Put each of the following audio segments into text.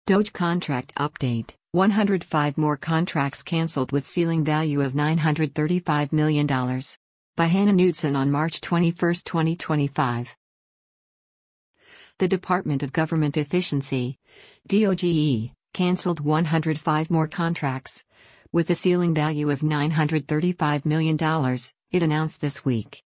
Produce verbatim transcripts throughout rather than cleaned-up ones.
Doge contract update. one hundred five more contracts cancelled with ceiling value of nine hundred thirty-five million dollars. By Hannah Knudsen on March twenty-first, twenty twenty-five. The Department of Government Efficiency, D O G E, cancelled one hundred five more contracts, with a ceiling value of nine hundred thirty-five million dollars, it announced this week.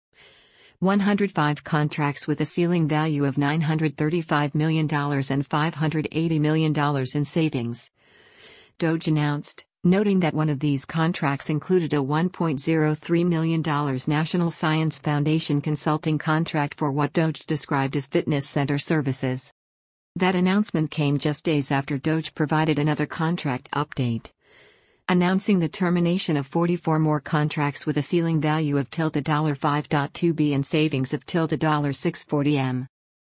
one hundred five contracts with a ceiling value of nine hundred thirty-five million dollars and five hundred eighty million dollars in savings, Doge announced, noting that one of these contracts included a one point zero three million dollars National Science Foundation consulting contract for what Doge described as fitness center services. That announcement came just days after Doge provided another contract update, announcing the termination of forty-four more contracts with a ceiling value of five point two billion and savings of six hundred forty million.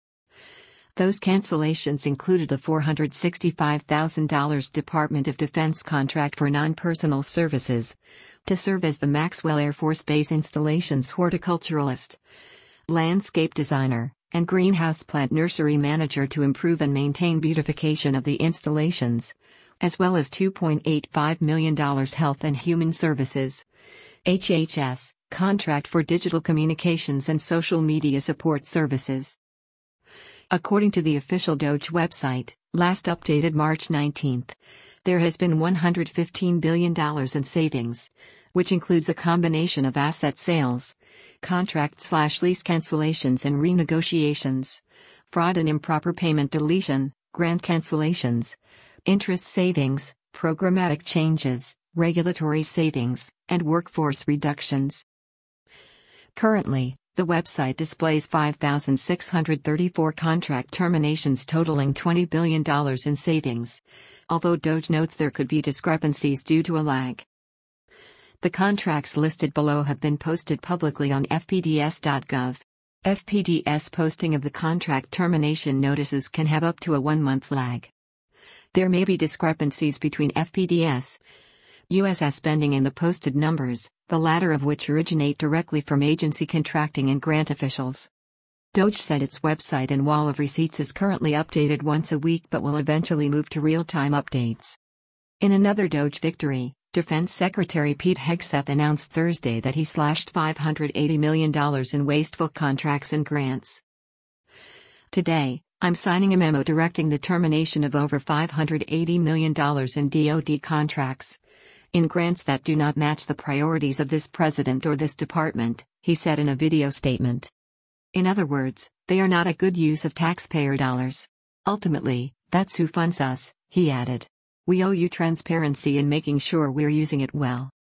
Those cancellations included a four hundred sixty-five thousand dollars Department of Defense contract for non-personal services, to serve as the Maxwell Air Force Base installations horticulturalist, landscape designer, and greenhouse plant nursery manager to improve and maintain beautification of the installations, as well as two point eight five million dollars Health and Human Services, H H S, contract for digital communications and social media support services. According to the official Doge website, last updated March nineteenth, there has been one hundred fifteen billion dollars in savings, which includes a combination of asset sales, contract-slash-lease cancellations and renegotiations, fraud and improper payment deletion, grant cancellations, interest savings, programmatic changes, regulatory savings, and workforce reductions. Currently, the website displays five thousand six hundred thirty-four contract terminations totaling twenty billion dollars in savings, although Doge notes there could be discrepancies due to a lag. The contracts listed below have been posted publicly on F P D S dot gov. F P D S posting of the contract termination notices can have up to a one-month lag. There may be discrepancies between F P D S, U S S spending and the posted numbers, the latter of which originate directly from agency contracting and grant officials. Doge said its website and wall of receipts is currently updated once a week but will eventually move to real-time updates. In another Doge victory, Defense Secretary Pete Hegseth announced Thursday that he slashed five hundred eighty million dollars in wasteful contracts and grants. Today, I'm signing a memo directing the termination of over five hundred eighty million dollars in D O D contracts, in grants that do not match the priorities of this president or this department, he said in a video statement. In other words, they are not a good use of taxpayer dollars. Ultimately, that's who funds us, he added. We owe you transparency in making sure we're using it well.